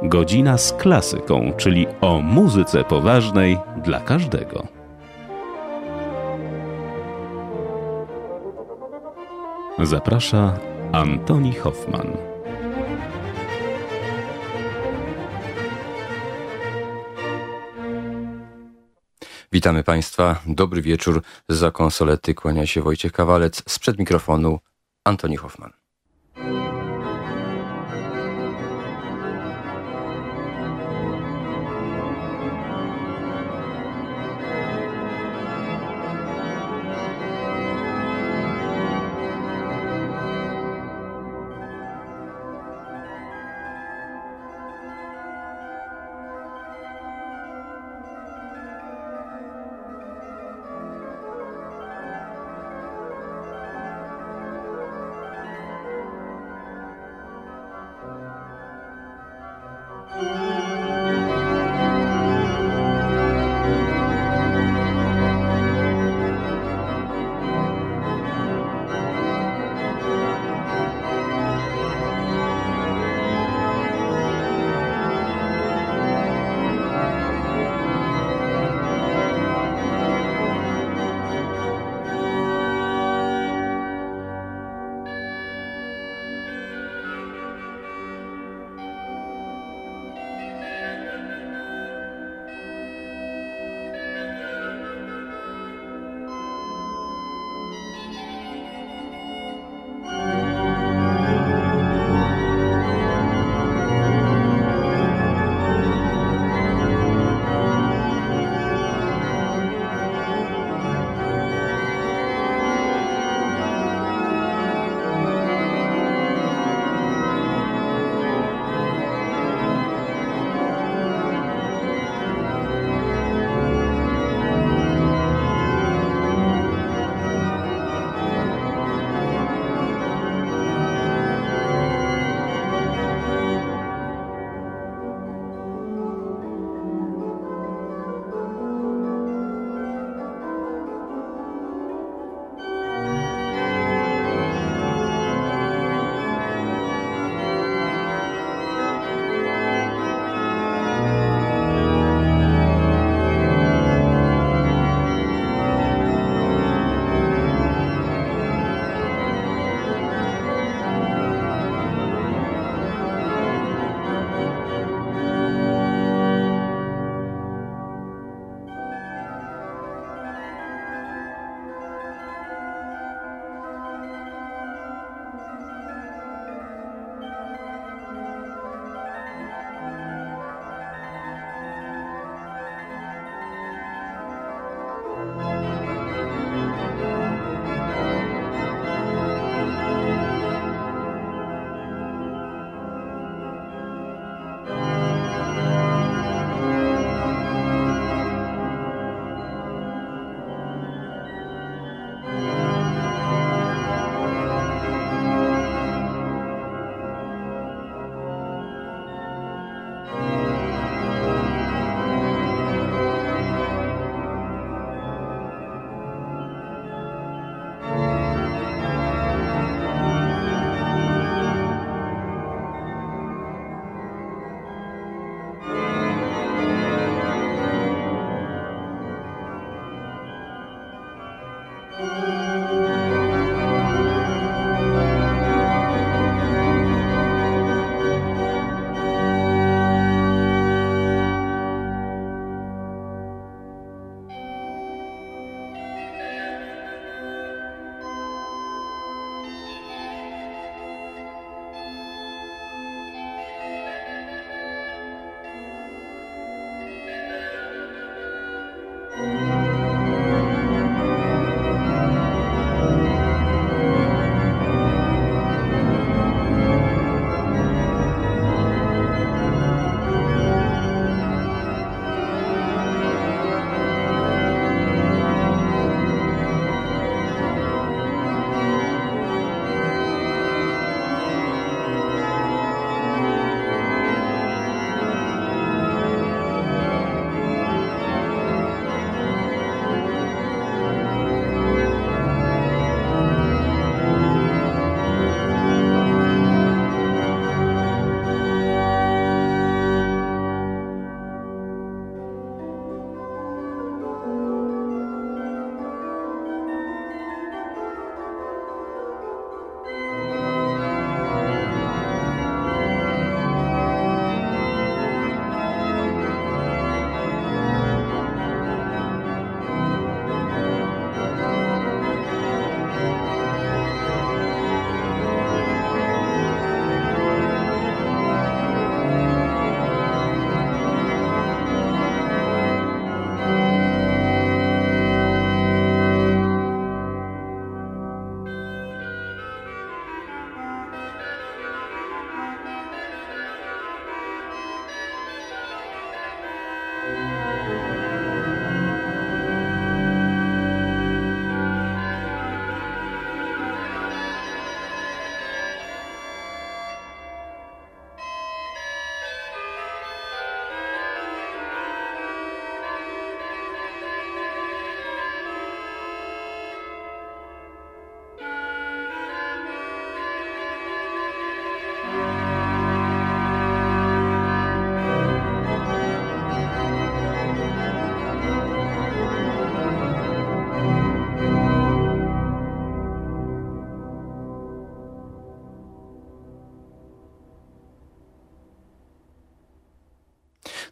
Godzina z klasyką, czyli o muzyce poważnej dla każdego. Zaprasza Antoni Hoffman. Witamy Państwa. Dobry wieczór. Za konsolety kłania się Wojciech Kawalec. Sprzed mikrofonu Antoni Hoffman.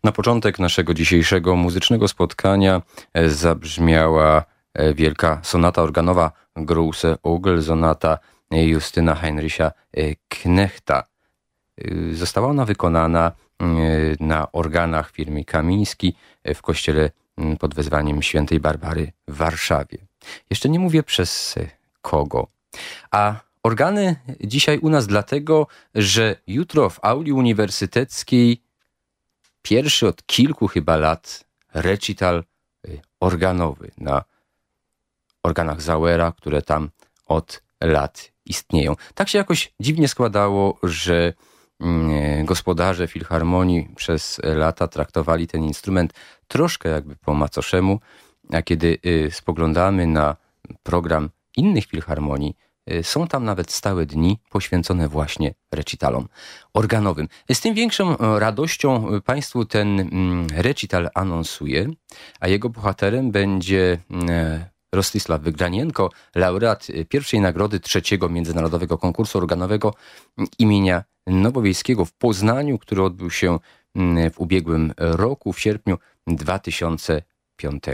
Na początek naszego dzisiejszego muzycznego spotkania zabrzmiała wielka sonata organowa Große Orgel, sonata Justyna Heinricha Knechta. Została ona wykonana na organach firmy Kamiński w kościele pod wezwaniem Świętej Barbary w Warszawie. Jeszcze nie mówię przez kogo. A organy dzisiaj u nas dlatego, że jutro w auli uniwersyteckiej pierwszy od kilku chyba lat recital organowy na organach Zauera, które tam od lat istnieją. Tak się jakoś dziwnie składało, że gospodarze filharmonii przez lata traktowali ten instrument troszkę jakby po macoszemu, a kiedy spoglądamy na program innych filharmonii, są tam nawet stałe dni poświęcone właśnie recitalom organowym. Z tym większą radością Państwu ten recital anonsuję, a jego bohaterem będzie Rostisław Wygranienko, laureat pierwszej nagrody trzeciego Międzynarodowego Konkursu Organowego imienia Nowowiejskiego w Poznaniu, który odbył się w ubiegłym roku, w sierpniu 2005.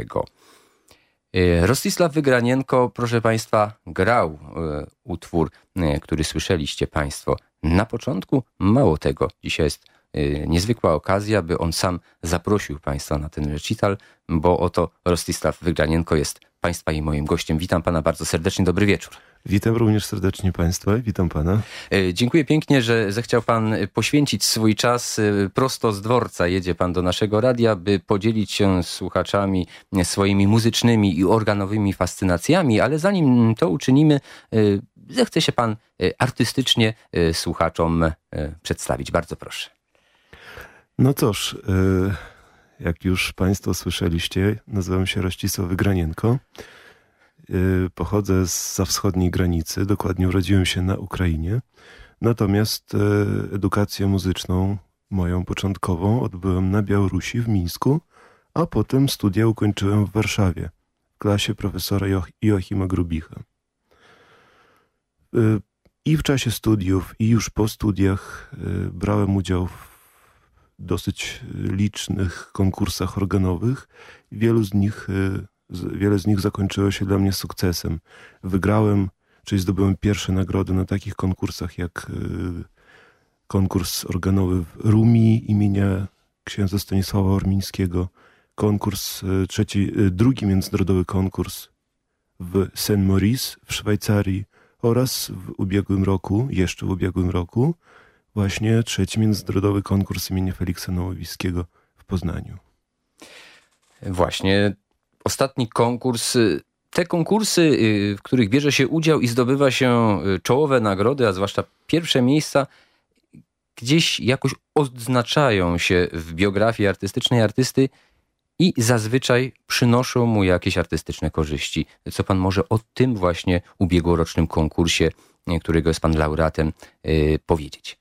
Rostisław Wygranienko, proszę Państwa, grał utwór, który słyszeliście Państwo na początku. Mało tego, dzisiaj jest niezwykła okazja, by on sam zaprosił Państwa na ten recital, bo oto Rostisław Wygranienko jest Państwa i moim gościem. Witam Pana bardzo serdecznie, dobry wieczór. Witam również serdecznie Państwa i witam Pana. Dziękuję pięknie, że zechciał Pan poświęcić swój czas. Prosto z dworca jedzie Pan do naszego radia, by podzielić się z słuchaczami swoimi muzycznymi i organowymi fascynacjami, ale zanim to uczynimy, zechce się Pan artystycznie słuchaczom przedstawić. Bardzo proszę. No cóż, jak już Państwo słyszeliście, nazywam się Rostisław Wygranienko. Pochodzę zza wschodniej granicy, dokładnie urodziłem się na Ukrainie. Natomiast edukację muzyczną, moją początkową, odbyłem na Białorusi, w Mińsku, a potem studia ukończyłem w Warszawie, w klasie profesora Joachima Grubicha. I w czasie studiów, i już po studiach brałem udział w dosyć licznych konkursach organowych. Wiele z nich zakończyło się dla mnie sukcesem. Wygrałem, czyli zdobyłem pierwsze nagrody na takich konkursach jak konkurs organowy w Rumii imienia księdza Stanisława Ormińskiego, drugi międzynarodowy konkurs w Saint-Maurice w Szwajcarii oraz jeszcze w ubiegłym roku, właśnie trzeci międzynarodowy konkurs imienia Feliksa Nowowiejskiego w Poznaniu. Właśnie ostatni konkurs, te konkursy, w których bierze się udział i zdobywa się czołowe nagrody, a zwłaszcza pierwsze miejsca, gdzieś jakoś odznaczają się w biografii artystycznej artysty i zazwyczaj przynoszą mu jakieś artystyczne korzyści. Co Pan może o tym właśnie ubiegłorocznym konkursie, którego jest Pan laureatem, powiedzieć?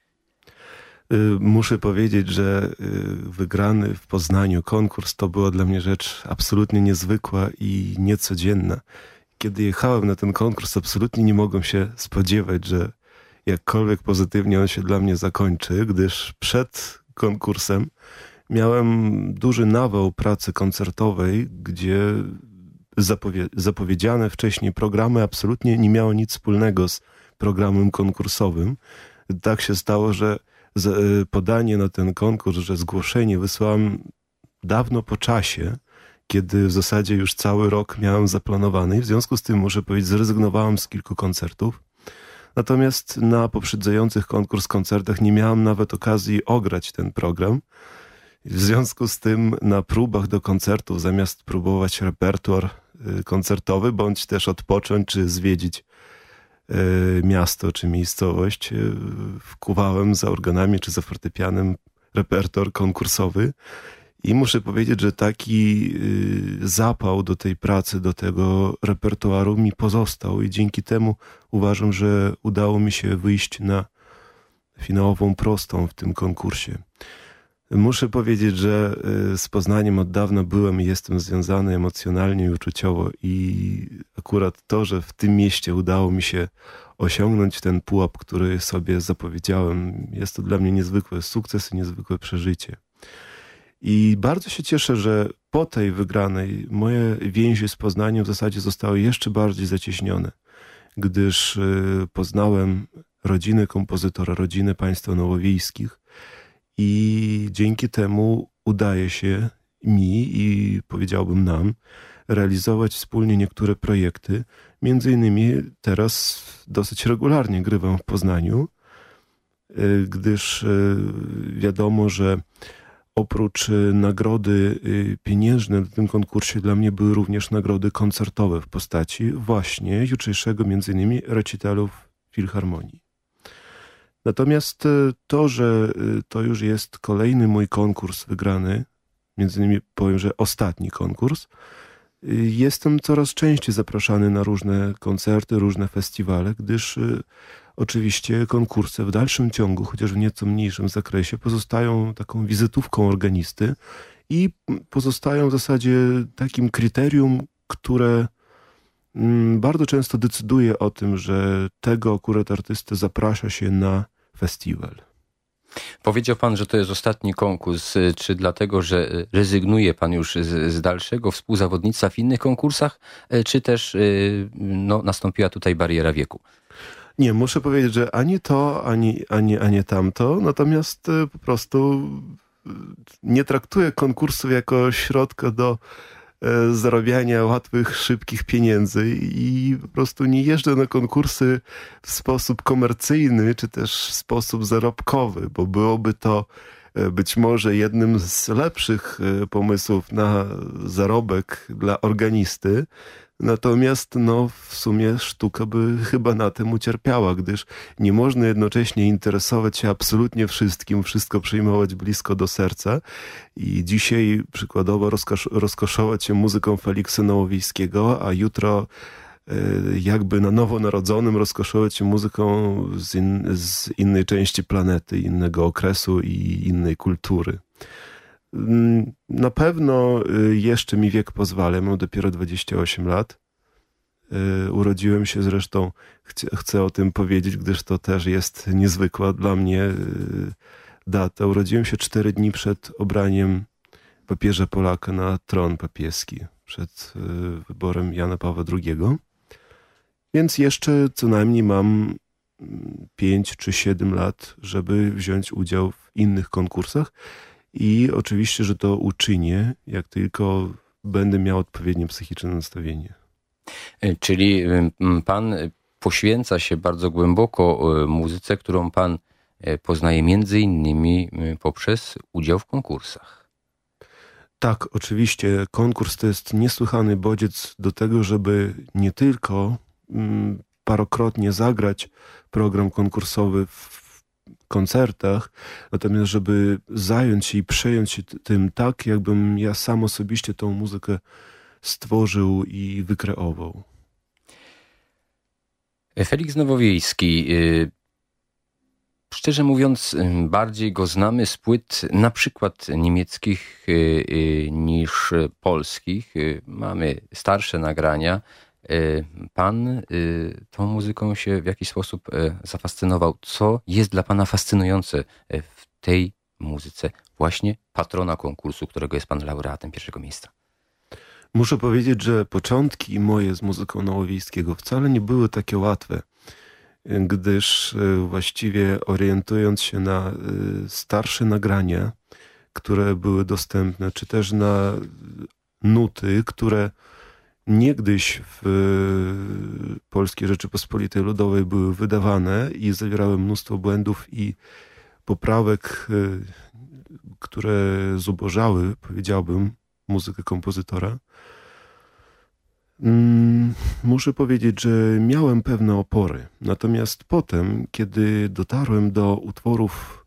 Muszę powiedzieć, że wygrany w Poznaniu konkurs to była dla mnie rzecz absolutnie niezwykła i niecodzienna. Kiedy jechałem na ten konkurs, absolutnie nie mogłem się spodziewać, że jakkolwiek pozytywnie on się dla mnie zakończy, gdyż przed konkursem miałem duży nawał pracy koncertowej, gdzie zapowiedziane wcześniej programy absolutnie nie miało nic wspólnego z programem konkursowym. Tak się stało, że podanie na ten konkurs, że zgłoszenie wysłałem dawno po czasie, kiedy w zasadzie już cały rok miałem zaplanowany i w związku z tym, muszę powiedzieć, zrezygnowałem z kilku koncertów. Natomiast na poprzedzających konkurs koncertach nie miałem nawet okazji ograć ten program. W związku z tym na próbach do koncertów, zamiast próbować repertuar koncertowy, bądź też odpocząć, czy zwiedzić miasto, czy miejscowość, wkuwałem za organami, czy za fortepianem repertuar konkursowy. I muszę powiedzieć, że taki zapał do tej pracy, do tego repertuaru mi pozostał i dzięki temu uważam, że udało mi się wyjść na finałową prostą w tym konkursie. Muszę powiedzieć, że z Poznaniem od dawna byłem i jestem związany emocjonalnie i uczuciowo i akurat to, że w tym mieście udało mi się osiągnąć ten pułap, który sobie zapowiedziałem, jest to dla mnie niezwykły sukces i niezwykłe przeżycie. I bardzo się cieszę, że po tej wygranej moje więzi z Poznaniem w zasadzie zostały jeszcze bardziej zacieśnione, gdyż poznałem rodzinę kompozytora, rodzinę państwa nowowiejskich i dzięki temu udaje się mi i powiedziałbym nam realizować wspólnie niektóre projekty. Między innymi teraz dosyć regularnie grywam w Poznaniu, gdyż wiadomo, że oprócz nagrody pieniężnej na tym konkursie dla mnie były również nagrody koncertowe w postaci właśnie jutrzejszego między innymi recitalu w Filharmonii. Natomiast to, że to już jest kolejny mój konkurs wygrany, między innymi powiem, że ostatni konkurs, jestem coraz częściej zapraszany na różne koncerty, różne festiwale, gdyż oczywiście konkursy w dalszym ciągu, chociaż w nieco mniejszym zakresie, pozostają taką wizytówką organisty i pozostają w zasadzie takim kryterium, które bardzo często decyduje o tym, że tego akurat artystę zaprasza się na festiwal. Powiedział pan, że to jest ostatni konkurs. Czy dlatego, że rezygnuje pan już z dalszego współzawodnictwa w innych konkursach, czy też nastąpiła tutaj bariera wieku? Nie, muszę powiedzieć, że ani to, ani tamto, natomiast po prostu nie traktuję konkursów jako środka do zarabiania łatwych, szybkich pieniędzy i po prostu nie jeżdżę na konkursy w sposób komercyjny, czy też w sposób zarobkowy, bo byłoby to być może jednym z lepszych pomysłów na zarobek dla organisty. Natomiast w sumie sztuka by chyba na tym ucierpiała, gdyż nie można jednocześnie interesować się absolutnie wszystkim, wszystko przyjmować blisko do serca i dzisiaj przykładowo rozkoszować się muzyką Feliksa Nowowiejskiego, a jutro jakby na nowo narodzonym rozkoszować się muzyką z innej części planety, innego okresu i innej kultury. Na pewno jeszcze mi wiek pozwala, mam dopiero 28 lat. Urodziłem się zresztą, chcę o tym powiedzieć, gdyż to też jest niezwykła dla mnie data. Urodziłem się 4 dni przed obraniem papieża Polaka na tron papieski, przed wyborem Jana Pawła II. Więc jeszcze co najmniej mam 5 czy 7 lat, żeby wziąć udział w innych konkursach. I oczywiście, że to uczynię, jak tylko będę miał odpowiednie psychiczne nastawienie. Czyli pan poświęca się bardzo głęboko muzyce, którą pan poznaje między innymi poprzez udział w konkursach. Tak, oczywiście. Konkurs to jest niesłychany bodziec do tego, żeby nie tylko parokrotnie zagrać program konkursowy w koncertach, natomiast żeby zająć się i przejąć się tym tak, jakbym ja sam osobiście tą muzykę stworzył i wykreował. Feliks Nowowiejski, szczerze mówiąc, bardziej go znamy z płyt na przykład niemieckich niż polskich. Mamy starsze nagrania. Pan tą muzyką się w jakiś sposób zafascynował. Co jest dla pana fascynujące w tej muzyce właśnie patrona konkursu, którego jest pan laureatem pierwszego miejsca? Muszę powiedzieć, że początki moje z muzyką Nowowiejskiego wcale nie były takie łatwe, gdyż właściwie orientując się na starsze nagrania, które były dostępne, czy też na nuty, które niegdyś w Polskiej Rzeczypospolitej Ludowej były wydawane i zawierały mnóstwo błędów i poprawek, które zubożały, powiedziałbym, muzykę kompozytora. Muszę powiedzieć, że miałem pewne opory. Natomiast potem, kiedy dotarłem do utworów,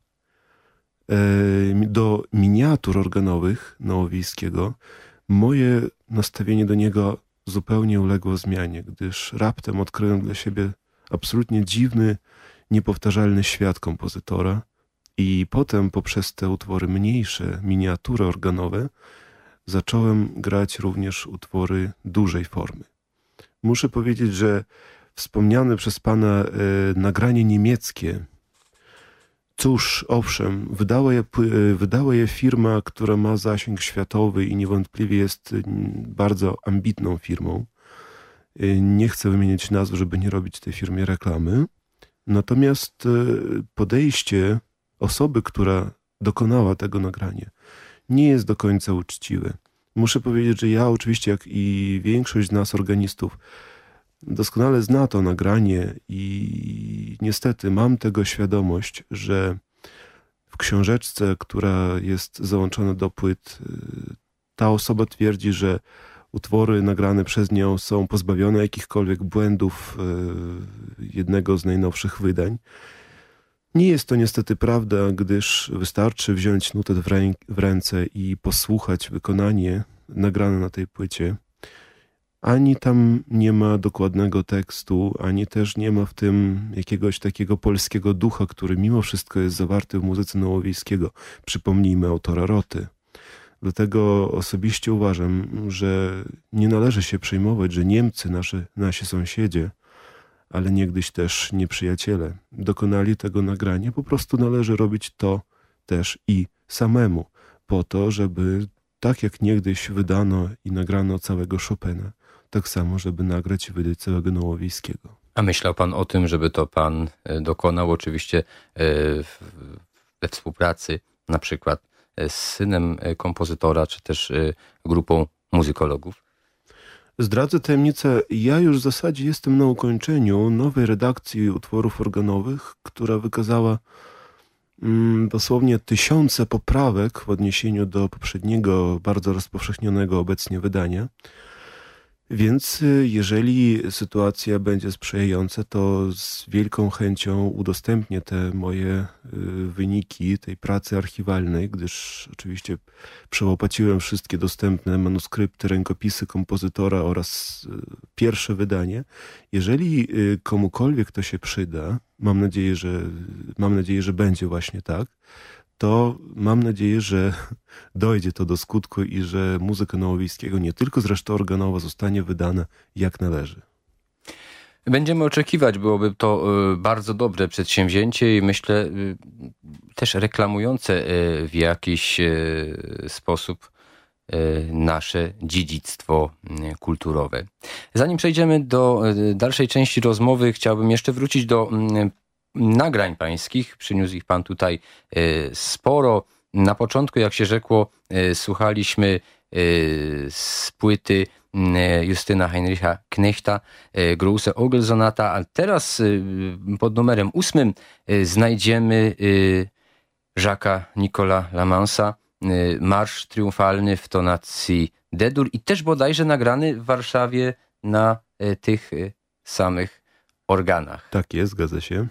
do miniatur organowych Nowowiejskiego, moje nastawienie do niego zupełnie uległo zmianie, gdyż raptem odkryłem dla siebie absolutnie dziwny, niepowtarzalny świat kompozytora i potem poprzez te utwory mniejsze, miniatury organowe, zacząłem grać również utwory dużej formy. Muszę powiedzieć, że wspomniane przez pana nagranie niemieckie Cóż, owszem, wydała je firma, która ma zasięg światowy i niewątpliwie jest bardzo ambitną firmą. Nie chcę wymieniać nazw, żeby nie robić tej firmie reklamy. Natomiast podejście osoby, która dokonała tego nagrania, nie jest do końca uczciwe. Muszę powiedzieć, że ja oczywiście, jak i większość z nas organistów, doskonale zna to nagranie i niestety mam tego świadomość, że w książeczce, która jest załączona do płyt, ta osoba twierdzi, że utwory nagrane przez nią są pozbawione jakichkolwiek błędów jednego z najnowszych wydań. Nie jest to niestety prawda, gdyż wystarczy wziąć nutę w ręce i posłuchać wykonanie nagrane na tej płycie. Ani tam nie ma dokładnego tekstu, ani też nie ma w tym jakiegoś takiego polskiego ducha, który mimo wszystko jest zawarty w muzyce Nowowiejskiego. Przypomnijmy autora Roty. Dlatego osobiście uważam, że nie należy się przejmować, że Niemcy, nasi sąsiedzie, ale niegdyś też nieprzyjaciele, dokonali tego nagrania. Po prostu należy robić to też i samemu, po to, żeby tak jak niegdyś wydano i nagrano całego Chopina, tak samo, żeby nagrać i wydać całego Nowowiejskiego. A myślał pan o tym, żeby to pan dokonał oczywiście we współpracy na przykład z synem kompozytora, czy też grupą muzykologów? Zdradzę tajemnicę, ja już w zasadzie jestem na ukończeniu nowej redakcji utworów organowych, która wykazała dosłownie tysiące poprawek w odniesieniu do poprzedniego, bardzo rozpowszechnionego obecnie wydania. Więc jeżeli sytuacja będzie sprzyjająca, to z wielką chęcią udostępnię te moje wyniki tej pracy archiwalnej, gdyż oczywiście przełopaciłem wszystkie dostępne manuskrypty, rękopisy kompozytora oraz pierwsze wydanie. Jeżeli komukolwiek to się przyda, mam nadzieję, że będzie właśnie tak, to mam nadzieję, że dojdzie to do skutku i że muzyka Nowowiejskiego, nie tylko zresztą organowa, zostanie wydana jak należy. Będziemy oczekiwać, byłoby to bardzo dobre przedsięwzięcie i myślę też reklamujące w jakiś sposób nasze dziedzictwo kulturowe. Zanim przejdziemy do dalszej części rozmowy, chciałbym jeszcze wrócić do nagrań pańskich. Przyniósł ich pan tutaj sporo. Na początku, jak się rzekło, słuchaliśmy z płyty Justyna Heinricha Knechta, Große Orgelsonata, a teraz pod numerem 8 znajdziemy Jacques'a Nicolas Lamansa, Marsz Triumfalny w tonacji D-dur i też bodajże nagrany w Warszawie na tych samych organach. Tak jest, zgadza się.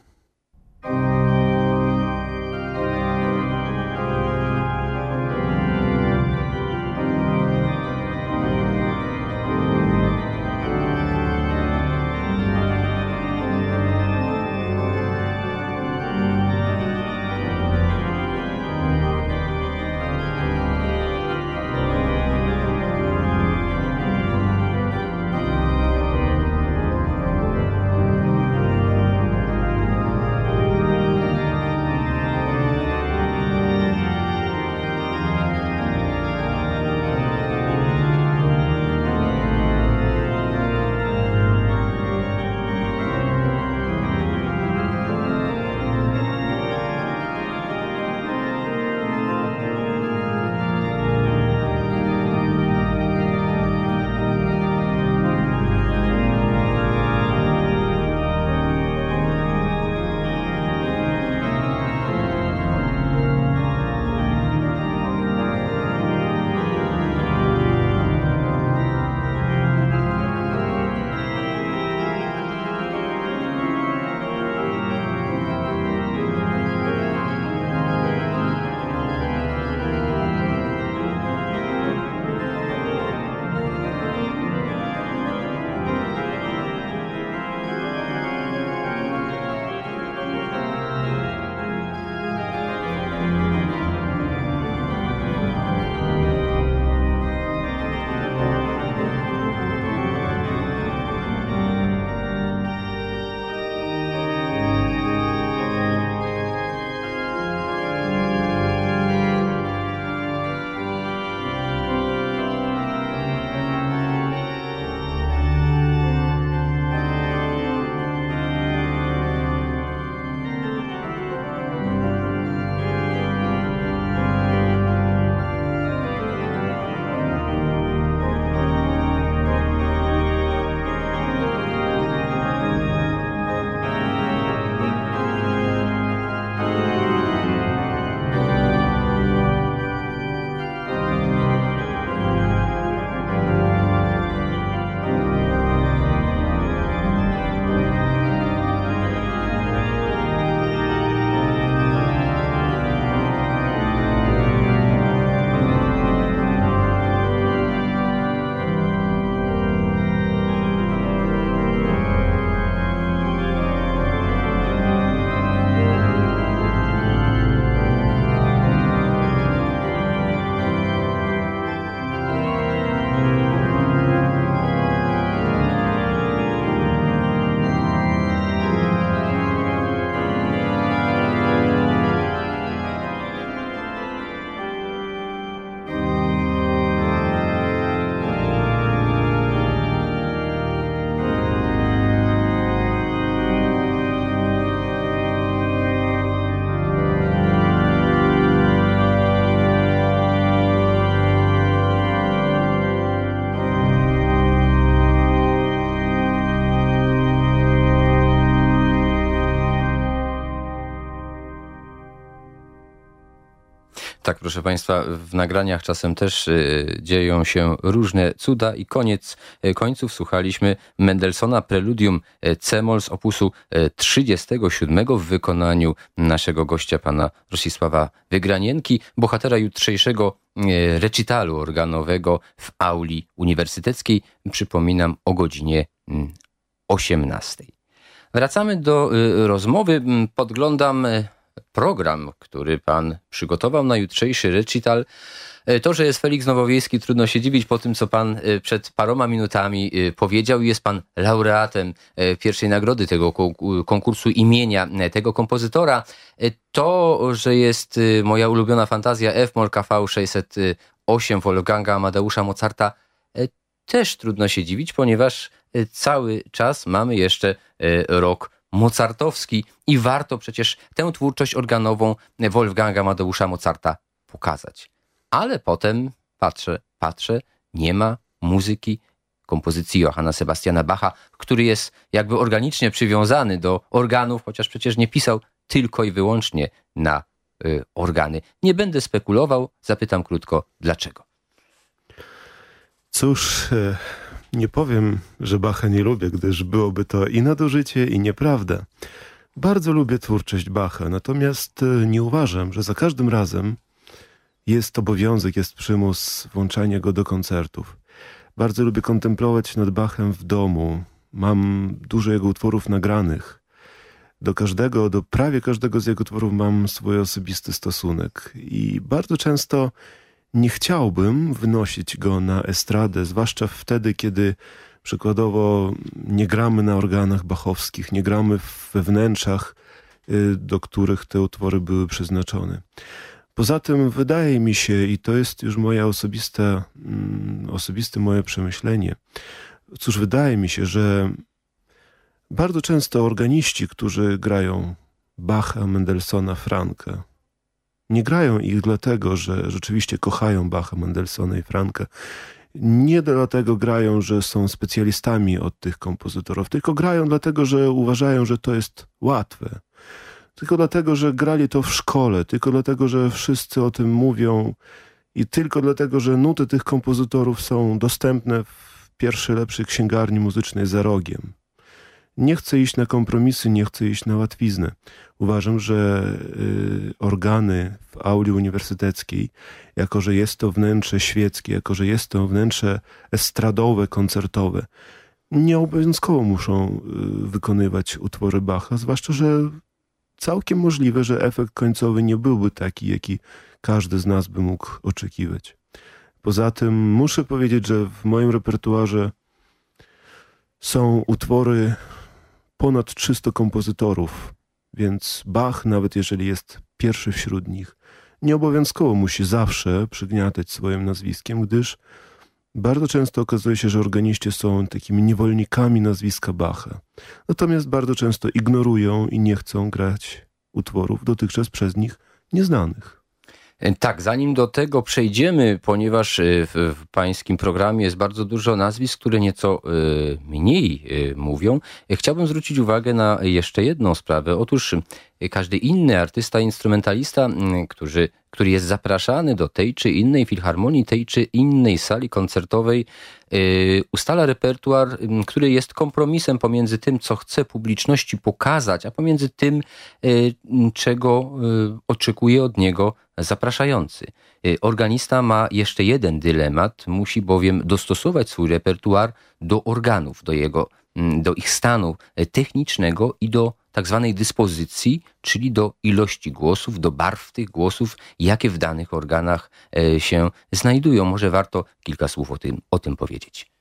Tak, proszę Państwa, w nagraniach czasem też dzieją się różne cuda i koniec końców słuchaliśmy Mendelssohna Preludium C-moll z opusu 37 w wykonaniu naszego gościa, pana Rossisława Wygranienki, bohatera jutrzejszego recitalu organowego w auli uniwersyteckiej. Przypominam, o godzinie 18. Wracamy do rozmowy. Podglądam program, który pan przygotował na jutrzejszy recital. To, że jest Feliks Nowowiejski, trudno się dziwić po tym, co pan przed paroma minutami powiedział. Jest pan laureatem pierwszej nagrody tego konkursu imienia tego kompozytora. To, że jest moja ulubiona fantazja F-moll KV 608 Wolfganga Amadeusza Mozarta, też trudno się dziwić, ponieważ cały czas mamy jeszcze rok mozartowski i warto przecież tę twórczość organową Wolfganga Amadeusza Mozarta pokazać. Ale potem patrzę, nie ma muzyki kompozycji Johanna Sebastiana Bacha, który jest jakby organicznie przywiązany do organów, chociaż przecież nie pisał tylko i wyłącznie na organy. Nie będę spekulował, zapytam krótko, dlaczego. Cóż, nie powiem, że Bacha nie lubię, gdyż byłoby to i nadużycie, i nieprawda. Bardzo lubię twórczość Bacha, natomiast nie uważam, że za każdym razem jest obowiązek, jest przymus włączania go do koncertów. Bardzo lubię kontemplować nad Bachem w domu. Mam dużo jego utworów nagranych. Do prawie każdego z jego utworów mam swój osobisty stosunek. I bardzo często nie chciałbym wynosić go na estradę, zwłaszcza wtedy, kiedy przykładowo nie gramy na organach bachowskich, nie gramy we wnętrzach, do których te utwory były przeznaczone. Poza tym wydaje mi się, i to jest już moje osobiste moje przemyślenie, cóż, wydaje mi się, że bardzo często organiści, którzy grają Bacha, Mendelssohna, Franka, nie grają ich dlatego, że rzeczywiście kochają Bacha, Mendelssohna i Franka. Nie dlatego grają, że są specjalistami od tych kompozytorów, tylko grają dlatego, że uważają, że to jest łatwe. Tylko dlatego, że grali to w szkole, tylko dlatego, że wszyscy o tym mówią i tylko dlatego, że nuty tych kompozytorów są dostępne w pierwszej lepszej księgarni muzycznej za rogiem. Nie chcę iść na kompromisy, nie chcę iść na łatwiznę. Uważam, że organy w auli uniwersyteckiej, jako że jest to wnętrze świeckie, jako że jest to wnętrze estradowe, koncertowe, nieobowiązkowo muszą wykonywać utwory Bacha, zwłaszcza, że całkiem możliwe, że efekt końcowy nie byłby taki, jaki każdy z nas by mógł oczekiwać. Poza tym muszę powiedzieć, że w moim repertuarze są utwory ponad 300 kompozytorów, więc Bach, nawet jeżeli jest pierwszy wśród nich, nieobowiązkowo musi zawsze przygniatać swoim nazwiskiem, gdyż bardzo często okazuje się, że organiści są takimi niewolnikami nazwiska Bacha. Natomiast bardzo często ignorują i nie chcą grać utworów dotychczas przez nich nieznanych. Tak, zanim do tego przejdziemy, ponieważ w pańskim programie jest bardzo dużo nazwisk, które nieco mniej mówią, chciałbym zwrócić uwagę na jeszcze jedną sprawę. Otóż każdy inny artysta, instrumentalista, który jest zapraszany do tej czy innej filharmonii, tej czy innej sali koncertowej, ustala repertuar, który jest kompromisem pomiędzy tym, co chce publiczności pokazać, a pomiędzy tym, czego oczekuje od niego zapraszający. Organista ma jeszcze jeden dylemat, musi bowiem dostosować swój repertuar do organów, do ich stanu technicznego i do tak zwanej dyspozycji, czyli do ilości głosów, do barw tych głosów, jakie w danych organach się znajdują. Może warto kilka słów o tym powiedzieć.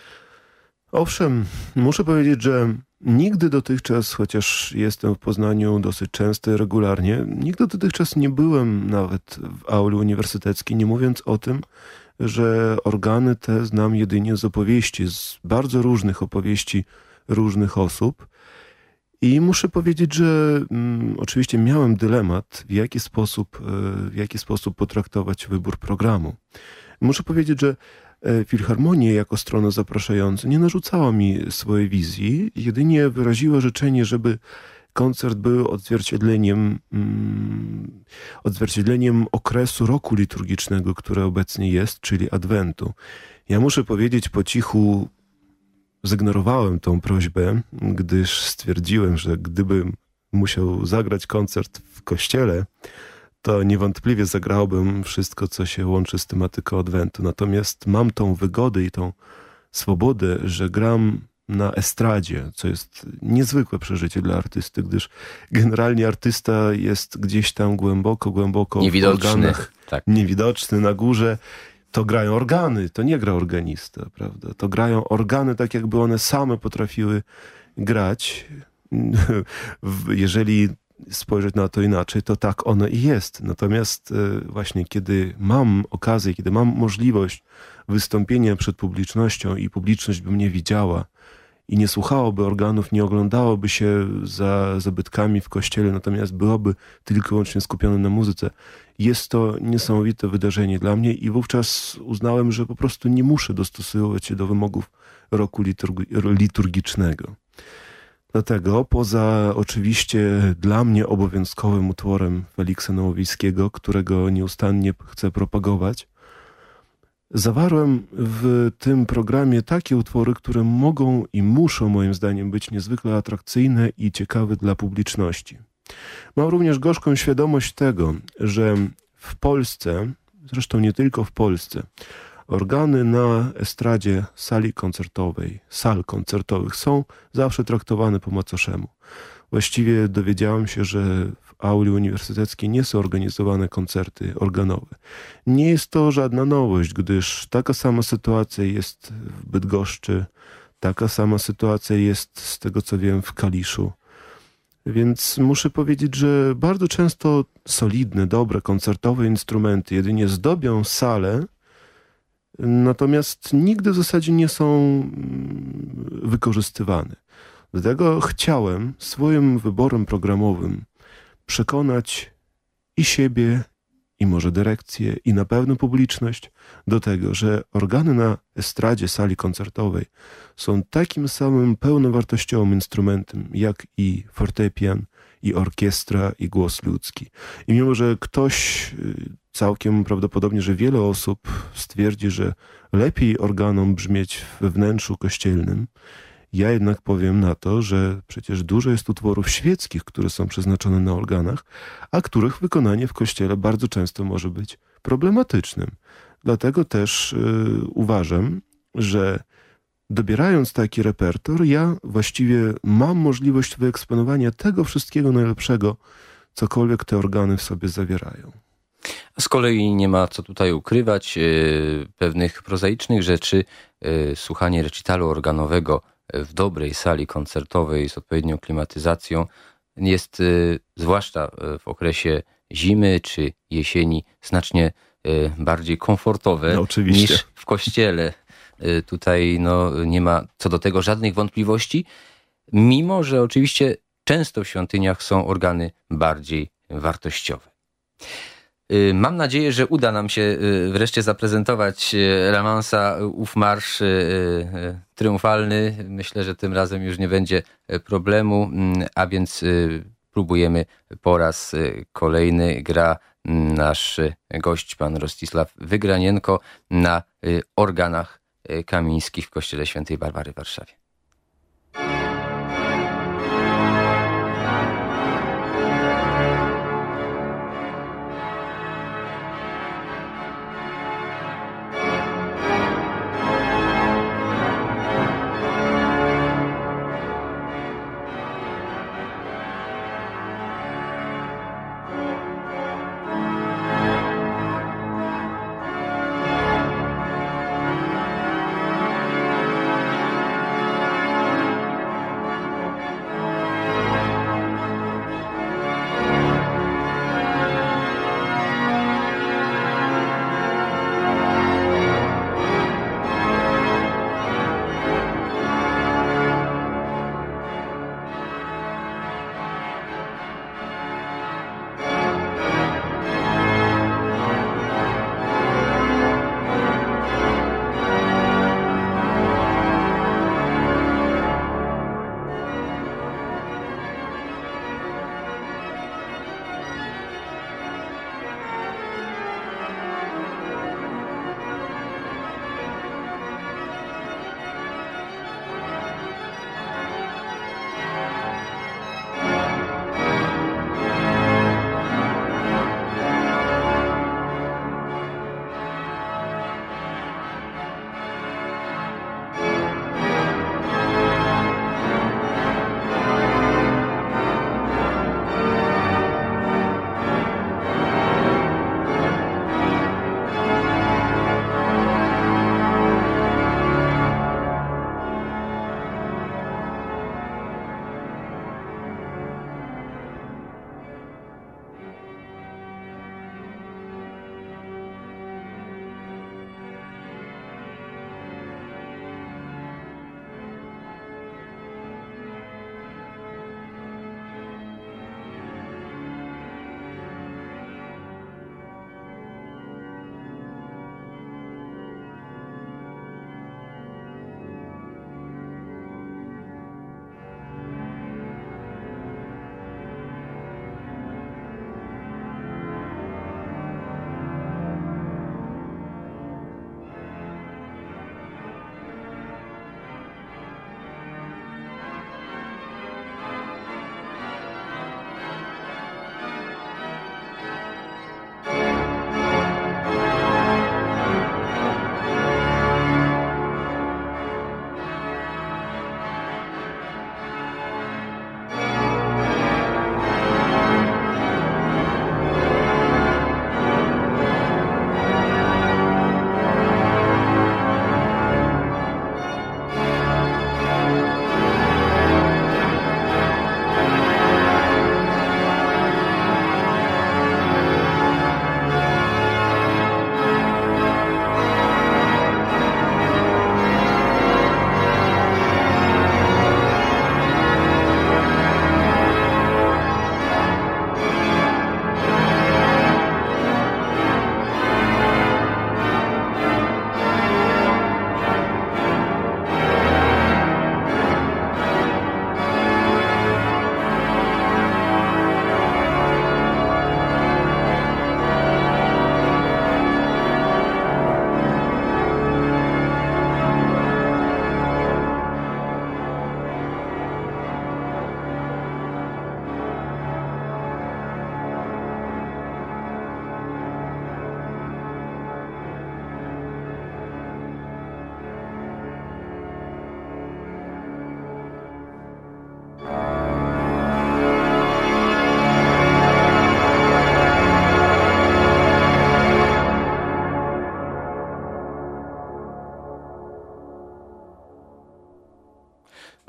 Owszem, muszę powiedzieć, że nigdy dotychczas, chociaż jestem w Poznaniu dosyć często i regularnie, nigdy dotychczas nie byłem nawet w auli uniwersyteckiej, nie mówiąc o tym, że organy te znam jedynie z opowieści, z bardzo różnych opowieści różnych osób. I muszę powiedzieć, że oczywiście miałem dylemat, w jaki sposób potraktować wybór programu. Muszę powiedzieć, że Filharmonia jako strona zapraszająca nie narzucała mi swojej wizji, jedynie wyraziła życzenie, żeby koncert był odzwierciedleniem odzwierciedleniem okresu roku liturgicznego, który obecnie jest, czyli Adwentu. Ja muszę powiedzieć, po cichu zignorowałem tą prośbę, gdyż stwierdziłem, że gdybym musiał zagrać koncert w kościele, to niewątpliwie zagrałbym wszystko, co się łączy z tematyką Adwentu. Natomiast mam tą wygodę i tą swobodę, że gram na estradzie, co jest niezwykłe przeżycie dla artysty, gdyż generalnie artysta jest gdzieś tam głęboko niewidoczny, w organach, tak. Niewidoczny na górze. To grają organy, to nie gra organista, prawda? To grają organy tak, jakby one same potrafiły grać. Jeżeli spojrzeć na to inaczej, to tak ono i jest. Natomiast właśnie kiedy mam okazję, kiedy mam możliwość wystąpienia przed publicznością i publiczność by mnie widziała i nie słuchałoby organów, nie oglądałoby się za zabytkami w kościele, natomiast byłoby tylko i wyłącznie skupione na muzyce, jest to niesamowite wydarzenie dla mnie i wówczas uznałem, że po prostu nie muszę dostosowywać się do wymogów roku liturgicznego. Dlatego poza oczywiście dla mnie obowiązkowym utworem Feliksa Nowowiejskiego, którego nieustannie chcę propagować, zawarłem w tym programie takie utwory, które mogą i muszą moim zdaniem być niezwykle atrakcyjne i ciekawe dla publiczności. Mam również gorzką świadomość tego, że w Polsce, zresztą nie tylko w Polsce, organy na estradzie sal koncertowych są zawsze traktowane po macoszemu. Właściwie dowiedziałem się, że w auli uniwersyteckiej nie są organizowane koncerty organowe. Nie jest to żadna nowość, gdyż taka sama sytuacja jest w Bydgoszczy, taka sama sytuacja jest, z tego co wiem, w Kaliszu. Więc muszę powiedzieć, że bardzo często solidne, dobre, koncertowe instrumenty jedynie zdobią salę, natomiast nigdy w zasadzie nie są wykorzystywane. Dlatego chciałem swoim wyborem programowym przekonać i siebie, i może dyrekcję, i na pewno publiczność do tego, że organy na estradzie sali koncertowej są takim samym pełnowartościowym instrumentem, jak i fortepian, i orkiestra, i głos ludzki. I mimo, że ktoś, całkiem prawdopodobnie, że wiele osób stwierdzi, że lepiej organom brzmieć we wnętrzu kościelnym, ja jednak powiem na to, że przecież dużo jest utworów świeckich, które są przeznaczone na organach, a których wykonanie w kościele bardzo często może być problematycznym. Dlatego też uważam, że dobierając taki repertuar, ja właściwie mam możliwość wyeksponowania tego wszystkiego najlepszego, cokolwiek te organy w sobie zawierają. Z kolei nie ma co tutaj ukrywać pewnych prozaicznych rzeczy. Słuchanie recitalu organowego w dobrej sali koncertowej z odpowiednią klimatyzacją jest, zwłaszcza w okresie zimy czy jesieni, znacznie bardziej komfortowe niż w kościele. Tutaj nie ma co do tego żadnych wątpliwości, mimo że oczywiście często w świątyniach są organy bardziej wartościowe. Mam nadzieję, że uda nam się wreszcie zaprezentować Ramansa, ów marsz triumfalny. Myślę, że tym razem już nie będzie problemu, a więc próbujemy po raz kolejny. Gra nasz gość, pan Rostisław Wygranienko, na organach kamińskich w Kościele Świętej Barbary w Warszawie.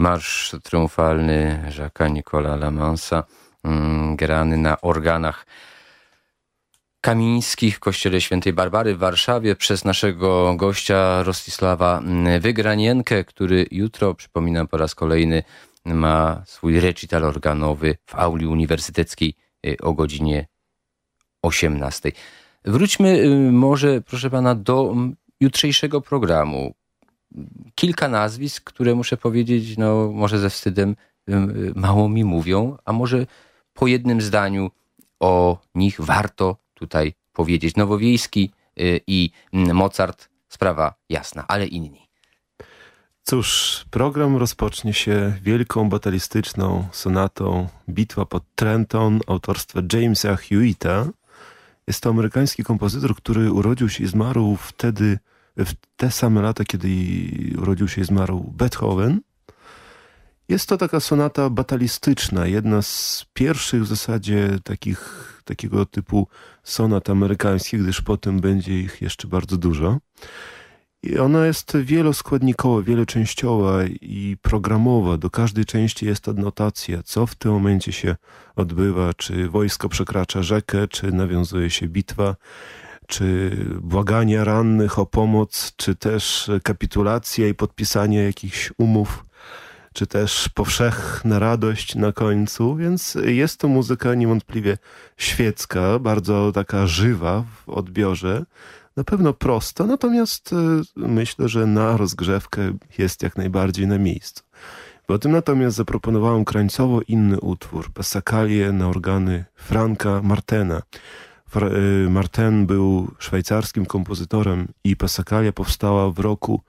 marsz triumfalny Jacques'a Nicola Lamansa, grany na organach kamińskich w kościele świętej Barbary w Warszawie przez naszego gościa Rostisława Wygranienkę, który jutro, przypominam po raz kolejny, ma swój recital organowy w auli uniwersyteckiej o godzinie 18. Wróćmy może, proszę pana, do jutrzejszego programu. Kilka nazwisk, które muszę powiedzieć, no może ze wstydem mało mi mówią, a może po jednym zdaniu o nich warto tutaj powiedzieć. Nowowiejski i Mozart, sprawa jasna, ale inni. Cóż, program rozpocznie się wielką batalistyczną sonatą Bitwa pod Trenton autorstwa Jamesa Hewita. Jest to amerykański kompozytor, który urodził się i zmarł wtedy, w te same lata, kiedy urodził się i zmarł Beethoven. Jest to taka sonata batalistyczna, jedna z pierwszych w zasadzie takiego typu sonat amerykańskich, gdyż potem będzie ich jeszcze bardzo dużo. I ona jest wieloskładnikowa, wieloczęściowa i programowa. Do każdej części jest adnotacja, co w tym momencie się odbywa, czy wojsko przekracza rzekę, czy nawiązuje się bitwa, czy błagania rannych o pomoc, czy też kapitulacja i podpisanie jakichś umów, czy też powszechna radość na końcu, więc jest to muzyka niewątpliwie świecka, bardzo taka żywa w odbiorze, na pewno prosta, natomiast myślę, że na rozgrzewkę jest jak najbardziej na miejscu. Potem natomiast zaproponowałem krańcowo inny utwór, Passacaglie na organy Franka Martena. Martin był szwajcarskim kompozytorem i Passacaglia powstała w roku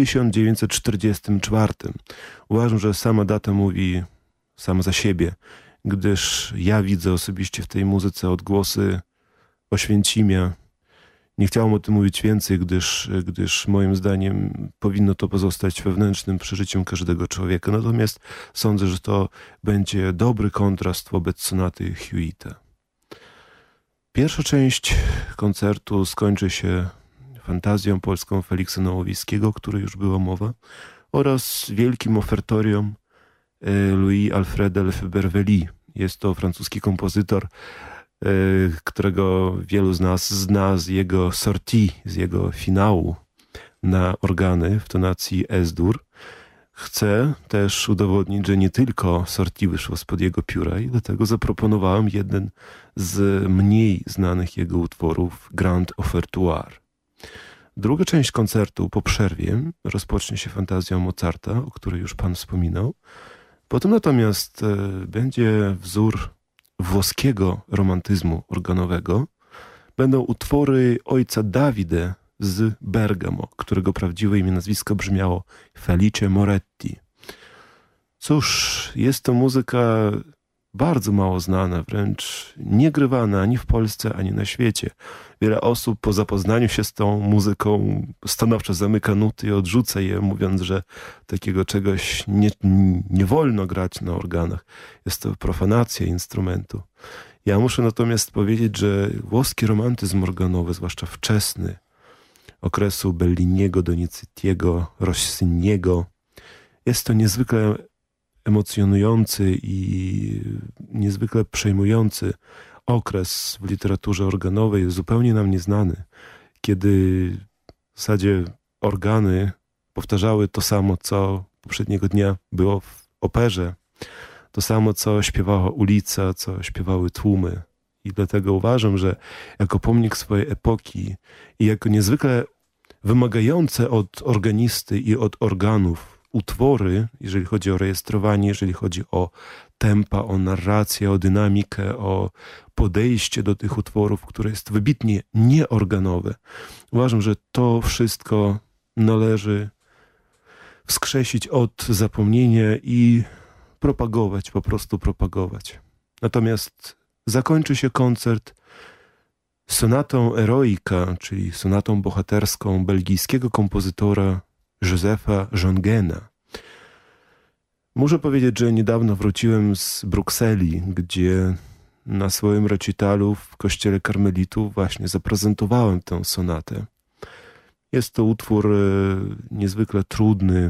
1944. Uważam, że sama data mówi sama za siebie, gdyż ja widzę osobiście w tej muzyce odgłosy Oświęcimia. Nie chciałem o tym mówić więcej, gdyż moim zdaniem powinno to pozostać wewnętrznym przeżyciem każdego człowieka. Natomiast sądzę, że to będzie dobry kontrast wobec sonaty Hewita. Pierwsza część koncertu skończy się fantazją polską Feliksa Nowowiejskiego, o której już była mowa, oraz wielkim ofertorium Louis Alfreda Lefebvre-Vely. Jest to francuski kompozytor, którego wielu z nas zna z jego sortie, z jego finału na organy w tonacji Es-dur. Chcę też udowodnić, że nie tylko sortie wyszło spod jego pióra i dlatego zaproponowałem jeden z mniej znanych jego utworów, Grand Offertoire. Druga część koncertu po przerwie rozpocznie się fantazją Mozarta, o której już pan wspominał. Potem natomiast będzie wzór włoskiego romantyzmu organowego. Będą utwory ojca Davide z Bergamo, którego prawdziwe imię, nazwisko brzmiało Felice Moretti. Cóż, jest to muzyka bardzo mało znana, wręcz niegrywana ani w Polsce, ani na świecie. Wiele osób po zapoznaniu się z tą muzyką stanowczo zamyka nuty i odrzuca je, mówiąc, że takiego czegoś nie wolno grać na organach. Jest to profanacja instrumentu. Ja muszę natomiast powiedzieć, że włoski romantyzm organowy, zwłaszcza wczesny, okresu Belliniego, Donizettiego, Rossiniego, jest to niezwykle emocjonujący i niezwykle przejmujący okres w literaturze organowej, zupełnie nam nieznany, kiedy w zasadzie organy powtarzały to samo, co poprzedniego dnia było w operze, to samo, co śpiewała ulica, co śpiewały tłumy. I dlatego uważam, że jako pomnik swojej epoki i jako niezwykle wymagające od organisty i od organów utwory, jeżeli chodzi o rejestrowanie, jeżeli chodzi o tempa, o narrację, o dynamikę, o podejście do tych utworów, które jest wybitnie nieorganowe. Uważam, że to wszystko należy wskrzesić od zapomnienia i propagować, po prostu propagować. Natomiast zakończy się koncert sonatą Eroika, czyli sonatą bohaterską belgijskiego kompozytora Józefa Jongena. Muszę powiedzieć, że niedawno wróciłem z Brukseli, gdzie na swoim recitalu w kościele karmelitów właśnie zaprezentowałem tę sonatę. Jest to utwór niezwykle trudny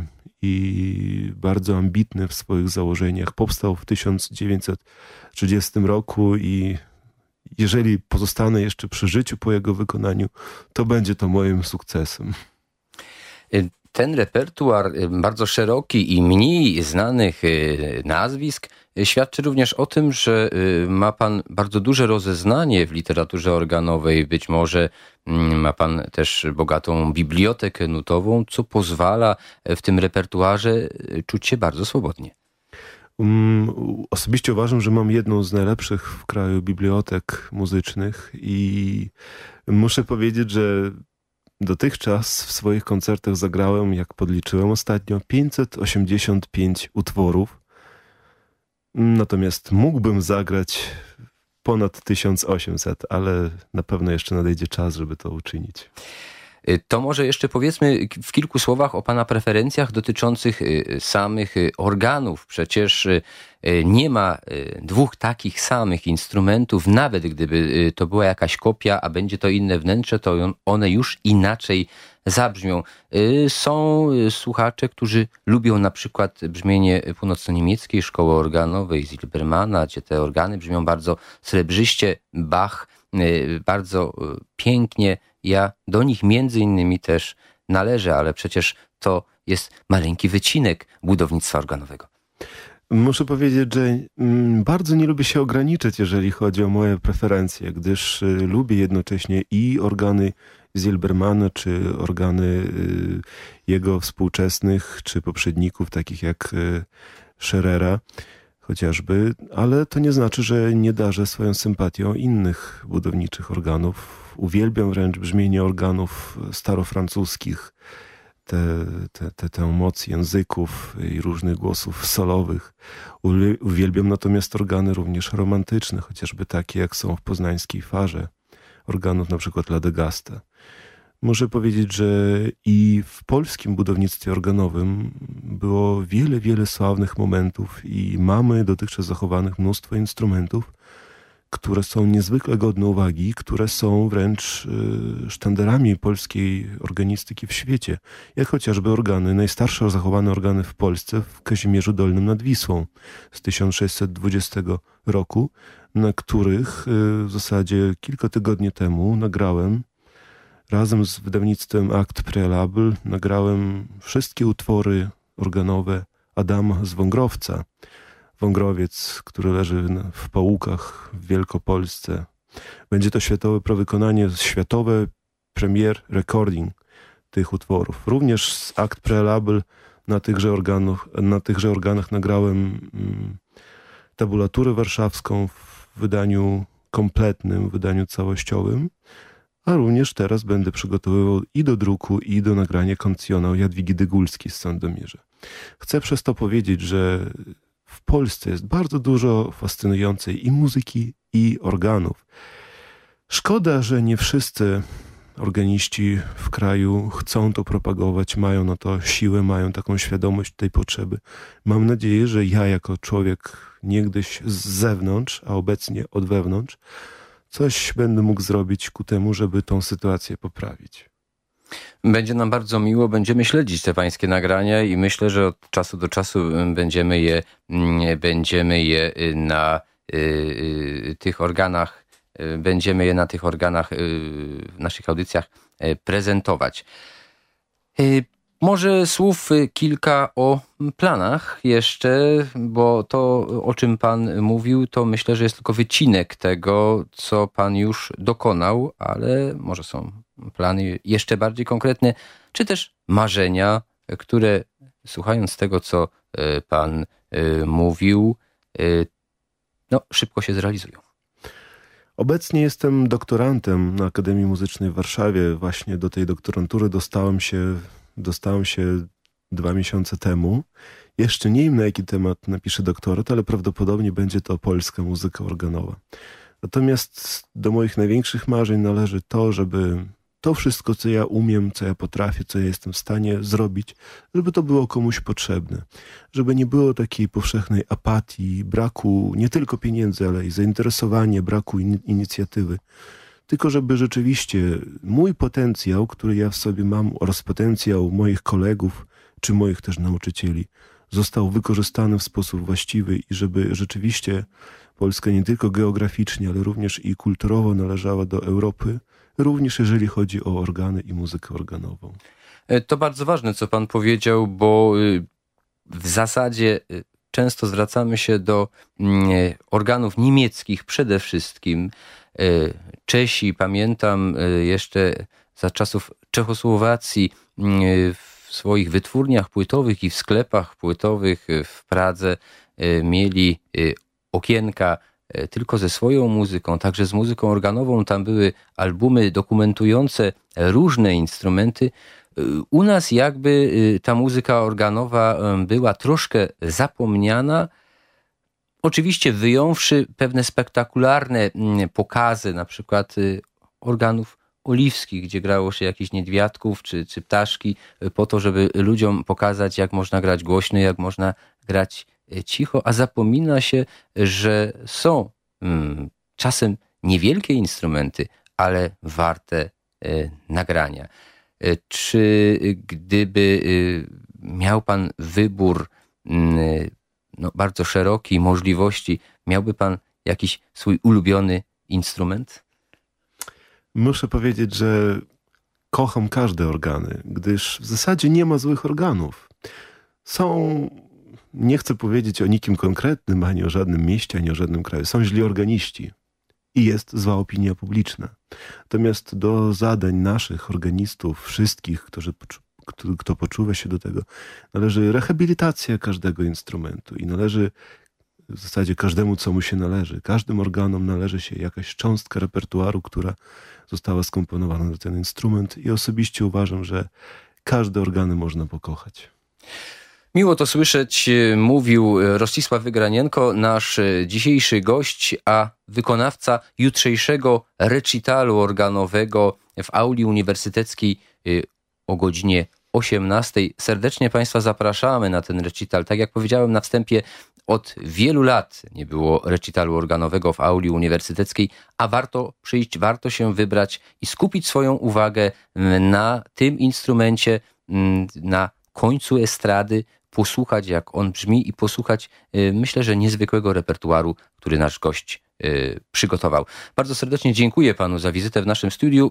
i bardzo ambitny w swoich założeniach. Powstał w 1930 roku i jeżeli pozostanę jeszcze przy życiu po jego wykonaniu, to będzie to moim sukcesem. Ten repertuar bardzo szeroki i mniej znanych nazwisk świadczy również o tym, że ma pan bardzo duże rozeznanie w literaturze organowej. Być może ma pan też bogatą bibliotekę nutową, co pozwala w tym repertuarze czuć się bardzo swobodnie. Osobiście uważam, że mam jedną z najlepszych w kraju bibliotek muzycznych i muszę powiedzieć, że dotychczas w swoich koncertach zagrałem, jak podliczyłem ostatnio, 585 utworów. Natomiast mógłbym zagrać ponad 1800, ale na pewno jeszcze nadejdzie czas, żeby to uczynić. To może jeszcze powiedzmy w kilku słowach o pana preferencjach dotyczących samych organów. Przecież nie ma dwóch takich samych instrumentów, nawet gdyby to była jakaś kopia, a będzie to inne wnętrze, to one już inaczej zabrzmią. Są słuchacze, którzy lubią na przykład brzmienie północno-niemieckiej szkoły organowej Zilbermana, gdzie te organy brzmią bardzo srebrzyście, Bach bardzo pięknie. Ja do nich między innymi też należę, ale przecież to jest maleńki wycinek budownictwa organowego. Muszę powiedzieć, że bardzo nie lubię się ograniczać, jeżeli chodzi o moje preferencje, gdyż lubię jednocześnie i organy Zilbermana, czy organy jego współczesnych, czy poprzedników, takich jak Scherera chociażby, ale to nie znaczy, że nie darzę swoją sympatią innych budowniczych organów. Uwielbiam wręcz brzmienie organów starofrancuskich, tę moc języków i różnych głosów solowych. Uwielbiam natomiast organy również romantyczne, chociażby takie jak są w poznańskiej Farze, organów na przykład Ladegasta. Muszę powiedzieć, że i w polskim budownictwie organowym było wiele sławnych momentów i mamy dotychczas zachowanych mnóstwo instrumentów, które są niezwykle godne uwagi, które są wręcz sztandarami polskiej organistyki w świecie. Jak chociażby organy, najstarsze zachowane organy w Polsce w Kazimierzu Dolnym nad Wisłą z 1620 roku, na których w zasadzie kilka tygodni temu nagrałem razem z wydawnictwem Act Prealable, nagrałem wszystkie utwory organowe Adama z Wągrowca. Wągrowiec, który leży w Pałukach w Wielkopolsce. Będzie to światowe prowykonanie, światowe premier recording tych utworów. Również z Act Prealable na tychże organach nagrałem tabulaturę warszawską w wydaniu kompletnym, w wydaniu całościowym, a również teraz będę przygotowywał i do druku, i do nagrania koncjonał Jadwigi Dygulskiej z Sandomierza. Chcę przez to powiedzieć, że w Polsce jest bardzo dużo fascynującej i muzyki, i organów. Szkoda, że nie wszyscy organiści w kraju chcą to propagować, mają na to siłę, mają taką świadomość tej potrzeby. Mam nadzieję, że ja jako człowiek niegdyś z zewnątrz, a obecnie od wewnątrz, coś będę mógł zrobić ku temu, żeby tą sytuację poprawić. Będzie nam bardzo miło, będziemy śledzić te pańskie nagrania i myślę, że od czasu do czasu będziemy je na tych organach, w naszych audycjach prezentować. Może słów kilka o planach jeszcze, bo to, o czym pan mówił, to myślę, że jest tylko wycinek tego, co pan już dokonał, ale może są plany jeszcze bardziej konkretne, czy też marzenia, które słuchając tego, co pan mówił, szybko się zrealizują. Obecnie jestem doktorantem na Akademii Muzycznej w Warszawie. Właśnie do tej doktorantury dostałem się 2 miesiące temu. Jeszcze nie wiem, na jaki temat napiszę doktorat, ale prawdopodobnie będzie to polska muzyka organowa. Natomiast do moich największych marzeń należy to, żeby to wszystko, co ja umiem, co ja potrafię, co ja jestem w stanie zrobić, żeby to było komuś potrzebne. Żeby nie było takiej powszechnej apatii, braku nie tylko pieniędzy, ale i zainteresowania, braku inicjatywy. Tylko żeby rzeczywiście mój potencjał, który ja w sobie mam, oraz potencjał moich kolegów, czy moich też nauczycieli, został wykorzystany w sposób właściwy i żeby rzeczywiście Polska nie tylko geograficznie, ale również i kulturowo należała do Europy, również jeżeli chodzi o organy i muzykę organową. To bardzo ważne, co pan powiedział, bo w zasadzie często zwracamy się do organów niemieckich przede wszystkim. Czesi, pamiętam jeszcze za czasów Czechosłowacji, w swoich wytwórniach płytowych i w sklepach płytowych w Pradze mieli okienka tylko ze swoją muzyką, także z muzyką organową. Tam były albumy dokumentujące różne instrumenty. U nas jakby ta muzyka organowa była troszkę zapomniana. Oczywiście wyjąwszy pewne spektakularne pokazy, na przykład organów oliwskich, gdzie grało się jakichś niedźwiadków czy ptaszki po to, żeby ludziom pokazać, jak można grać głośno, jak można grać cicho, a zapomina się, że są czasem niewielkie instrumenty, ale warte nagrania. Czy gdyby miał pan wybór bardzo szeroki, możliwości, miałby pan jakiś swój ulubiony instrument? Muszę powiedzieć, że kocham każde organy, gdyż w zasadzie nie ma złych organów. Są, nie chcę powiedzieć o nikim konkretnym, ani o żadnym mieście, ani o żadnym kraju. Są źli organiści i jest zła opinia publiczna. Natomiast do zadań naszych organistów, wszystkich, kto poczuwa się do tego, należy rehabilitacja każdego instrumentu i należy w zasadzie każdemu, co mu się należy. Każdym organom należy się jakaś cząstka repertuaru, która została skomponowana na ten instrument i osobiście uważam, że każde organy można pokochać. Miło to słyszeć, mówił Rostisław Wygranienko, nasz dzisiejszy gość, a wykonawca jutrzejszego recitalu organowego w auli uniwersyteckiej o godzinie 18. Serdecznie Państwa zapraszamy na ten recital. Tak jak powiedziałem na wstępie, od wielu lat nie było recitalu organowego w auli uniwersyteckiej, a warto przyjść, warto się wybrać i skupić swoją uwagę na tym instrumencie, na końcu estrady, posłuchać jak on brzmi i posłuchać, myślę, że niezwykłego repertuaru, który nasz gość przygotował. Bardzo serdecznie dziękuję panu za wizytę w naszym studiu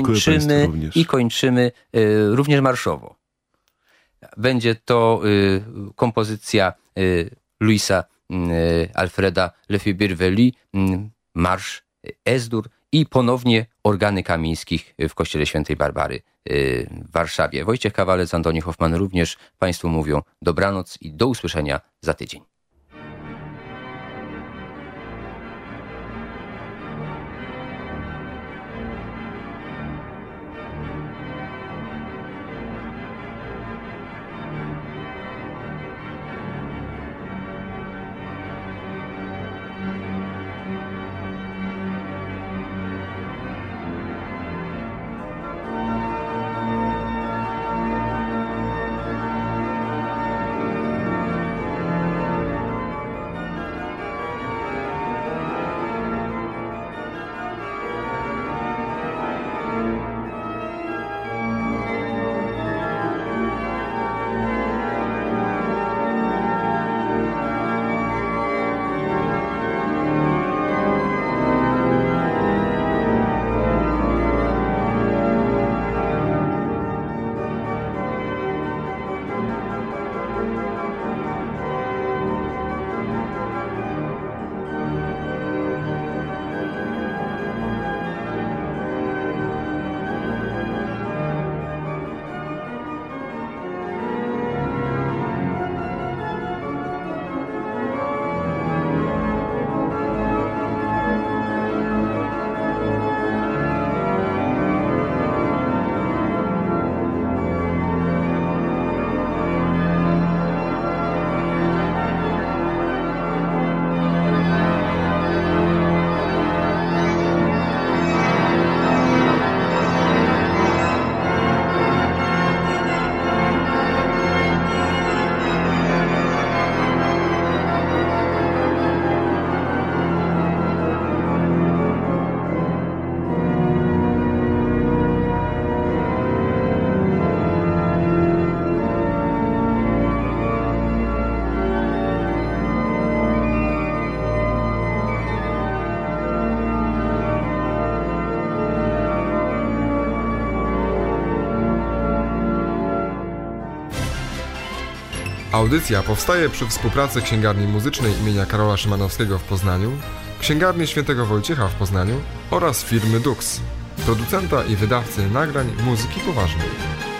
i kończymy również marszowo. Będzie to kompozycja Louisa Alfreda Lefebvre-Wely, marsz Es-Dur i ponownie organy Kamińskich w kościele Świętej Barbary w Warszawie. Wojciech Kawalec, Antoni Hoffman również Państwu mówią dobranoc i do usłyszenia za tydzień. Audycja powstaje przy współpracy Księgarni Muzycznej imienia Karola Szymanowskiego w Poznaniu, Księgarni Świętego Wojciecha w Poznaniu oraz firmy Dux, producenta i wydawcy nagrań muzyki poważnej.